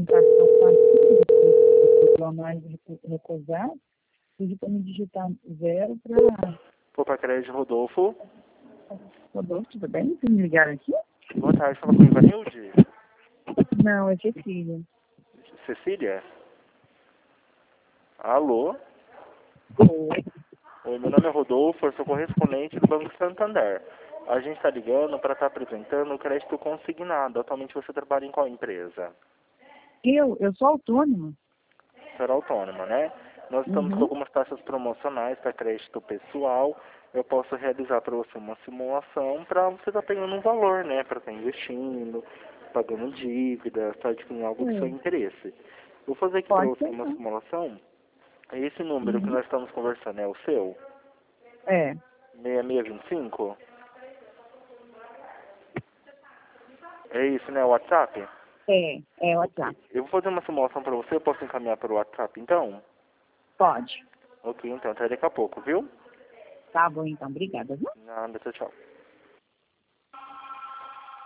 cartão com a análise recusar, pedi para me digitar 0 para... Poupa Crédito Rodolfo. Rodolfo, tudo bem? Vocês me ligaram aqui? Boa tarde, fala com Ivanilde. Não, é Cecília. Cecília? Alô? Oi. Oi, meu nome é Rodolfo, eu sou correspondente do Banco Santander. A gente está ligando para estar apresentando o crédito consignado. Atualmente você trabalha em qual empresa? Eu sou autônoma. Será autônoma, né? Nós estamos com algumas taxas promocionais para crédito pessoal. Eu posso realizar para você uma simulação para você estar pegando um valor, né? Para estar investindo, pagando dívida, estar adquirindo algo do seu interesse. Vou fazer aqui para Pode você ser, uma não. simulação. Esse número que nós estamos conversando é o seu? É, 6625? É isso, né? O WhatsApp? é o WhatsApp. Eu vou fazer uma simulação para você. Eu posso encaminhar para o WhatsApp, então? Pode. Ok, então. Até daqui a pouco, viu? Tá bom, então. Obrigada, viu? Nada, tchau, tchau.